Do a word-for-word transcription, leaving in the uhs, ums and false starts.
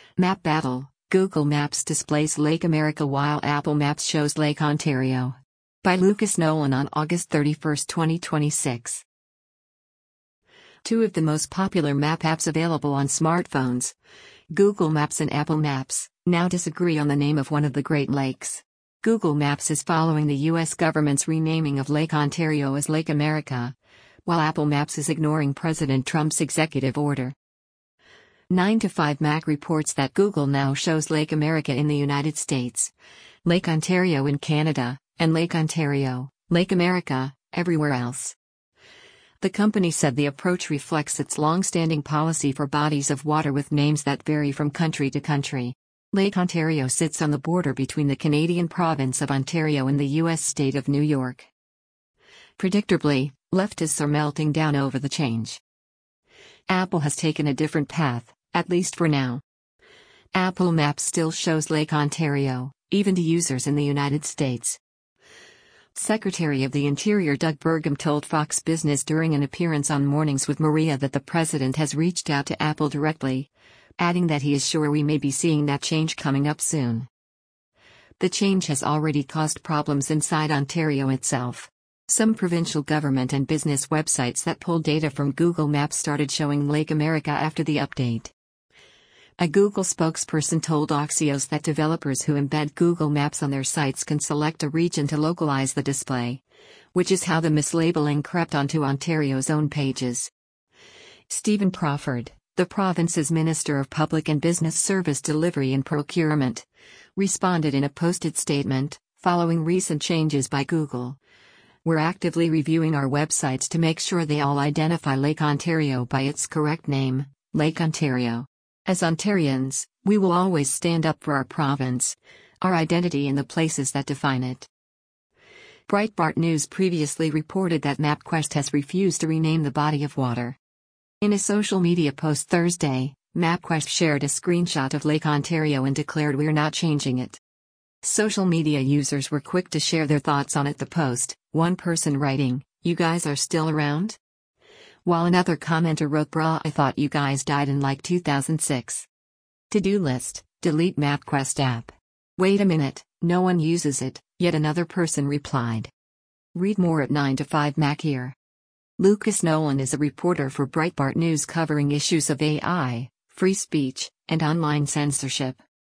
Map battle: Google Maps displays Lake America while Apple Maps shows Lake Ontario. By Lucas Nolan on August thirty-first, twenty twenty-six. Two of the most popular map apps available on smartphones, Google Maps and Apple Maps, now disagree on the name of one of the Great Lakes. Google Maps is following the U S government's renaming of Lake Ontario as Lake America, while Apple Maps is ignoring President Trump's executive order. nine to five Mac reports that Google now shows Lake America in the United States, Lake Ontario in Canada, and Lake Ontario, Lake America, everywhere else. The company said the approach reflects its long-standing policy for bodies of water with names that vary from country to country. Lake Ontario sits on the border between the Canadian province of Ontario and the U S state of New York. Predictably, leftists are melting down over the change. Apple has taken a different path, at least for now. Apple Maps still shows Lake Ontario, even to users in the United States. Secretary of the Interior Doug Burgum told Fox Business during an appearance on Mornings with Maria that the president has reached out to Apple directly, adding that he is sure we may be seeing that change coming up soon. The change has already caused problems inside Ontario itself. Some provincial government and business websites that pull data from Google Maps started showing Lake America after the update. A Google spokesperson told Axios that developers who embed Google Maps on their sites can select a region to localize the display, which is how the mislabeling crept onto Ontario's own pages. Stephen Crawford, the province's Minister of Public and Business Service Delivery and Procurement, responded in a posted statement, following recent changes by Google. We're actively reviewing our websites to make sure they all identify Lake Ontario by its correct name, Lake Ontario. As Ontarians, we will always stand up for our province, our identity and the places that define it. Breitbart News previously reported that MapQuest has refused to rename the body of water. In a social media post Thursday, MapQuest shared a screenshot of Lake Ontario and declared, "We're not changing it." Social media users were quick to share their thoughts on it. The post, one person writing, "You guys are still around?" While another commenter wrote, "Brah, I thought you guys died in like two thousand six. To-do list, delete MapQuest app. Wait a minute, no one uses it," yet another person replied. Read more at nine to five Mac here. Lucas Nolan is a reporter for Breitbart News covering issues of A I, free speech, and online censorship.